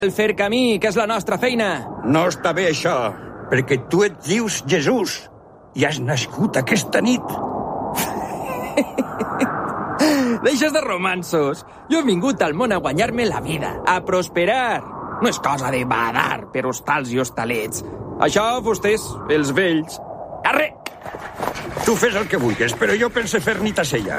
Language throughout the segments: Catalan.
El fer camí, que és la nostra feina. No està bé això, perquè tu et dius Jesús i has nascut aquesta nit. Deixes de romansos. Jo he vingut al món a guanyar-me la vida, a prosperar. No és cosa de badar per hostals i hostalets. Això, vostès, els vells... Arre! Tu fes el que vulguis, però jo pense fer nit a Sella.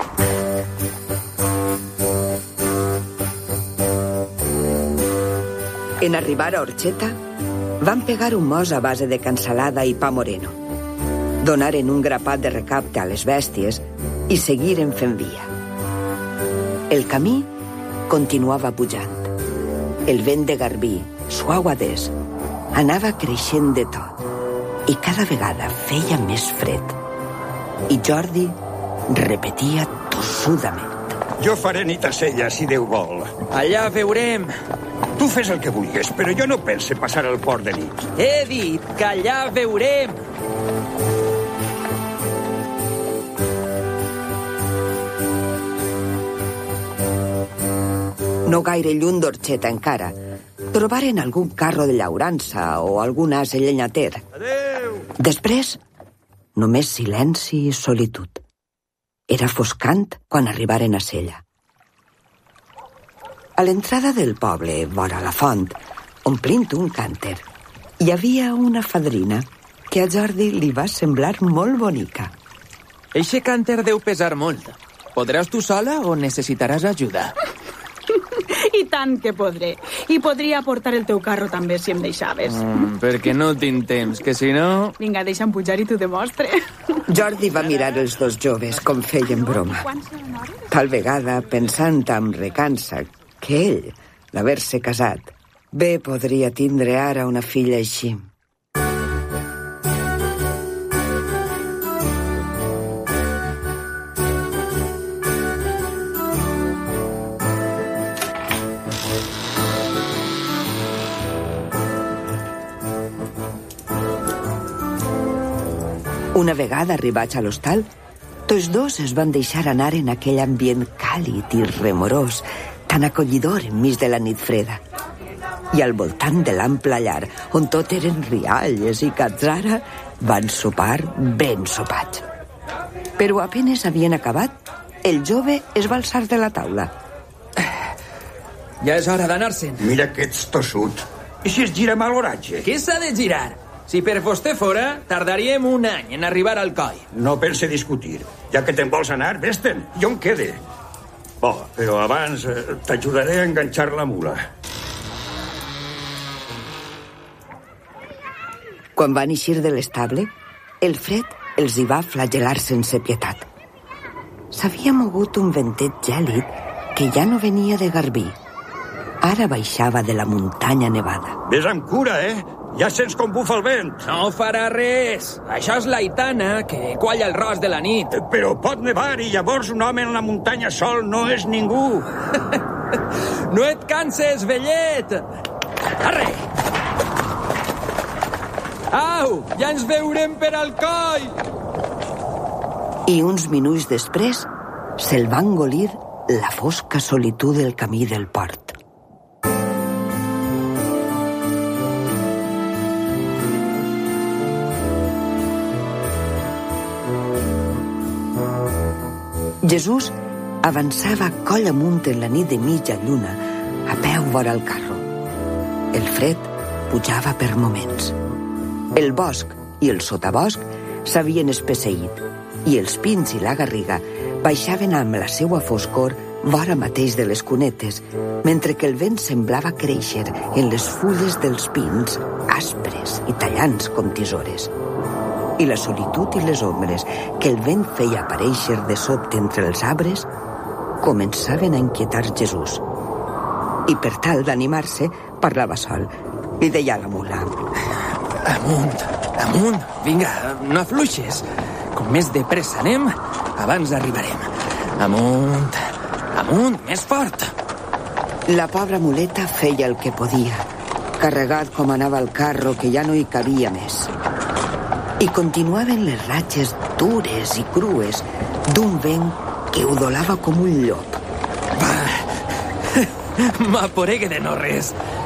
En arribar a Orxeta, van pegar un mos a base de cansalada i pa moreno. Donaren un grapat de recapte a les bèsties i seguiren fent via. El camí continuava pujant. El vent de Garbí, suau adés, anava creixent de to i cada vegada feia més fred. I Jordi repetia tossudament. Jo faré nit a Sella, si Déu vol. Allà veurem. Tu fes el que vulguis, però jo no pense passar el port de nit. He dit que allà veurem. No gaire lluny d'Orxeta encara, trobaren algun carro de llaurança o algun ase llenyater. Adéu! Després, només silenci i solitud. Era foscant quan arribaren a Sella. A l'entrada del poble, vora la font, omplint un cànter, hi havia una fadrina que a Jordi li va semblar molt bonica. Eixe cànter deu pesar molt. Podràs tu sola o necessitaràs ajuda? I tant que podré. I podria portar el teu carro també, si em deixaves. Perquè no tinc temps, que si no... Vinga, deixa'm pujar i t'ho demostre. Jordi va mirar els dos joves com feien broma. Tal vegada, pensant amb recança que ell, d'haver-se casat, bé podria tindre ara una filla així. Una vegada arribats a l'hostal, tots dos es van deixar anar en aquell ambient càlid i remorós, tan acollidor enmig de la nit freda. I al voltant de l'ample llar, on tot eren rialles i catzara, van sopar ben sopats. Però apenes havien acabat, el jove es va alçar de la taula. Ja és hora d'anar-se'n. Mira que ets tossut. I si es gira mal l'oratge? Què s'ha de girar? Si per vostè fora, tardaríem un any en arribar al coll. No pense discutir. Ja que te'n vols anar, vés-te'n. Jo em quede. Oh, però abans t'ajudaré a enganxar la mula. Quan van eixir de l'estable, el fred els hi va flagel·lar sense pietat. S'havia mogut un ventet gèlid que ja no venia de Garbí. Ara baixava de la muntanya nevada. Ves amb cura, Ja sents com bufa el vent. No farà res. Això és l'aitana, que qualla el ros de la nit. Però pot nevar i llavors un home en la muntanya sol no és ningú. No et canses, vellet! Arre! Au! Ja ens veurem per al coll! I uns minuts després se'l va engolir la fosca solitud del camí del port. Jesús avançava coll amunt en la nit de mitja lluna, a peu vora el carro. El fred pujava per moments. El bosc i el sotabosc s'havien espesseït i els pins i la garriga baixaven amb la seua foscor vora mateix de les cunetes, mentre que el vent semblava créixer en les fulles dels pins, aspres i tallants com tisores. I la solitud i les ombres que el vent feia aparèixer de sobte entre els arbres començaven a inquietar Jesús. I per tal d'animar-se, parlava sol. Li deia a la mula: Amunt, amunt, vinga, no afluixes. Com més de pressa anem, abans arribarem. Amunt, amunt, més fort. La pobra muleta feia el que podia, carregat com anava el carro que ja no hi cabia més. I continuaven les ratxes dures i crues d'un vent que udolava com un llop. M'aporegue de no res.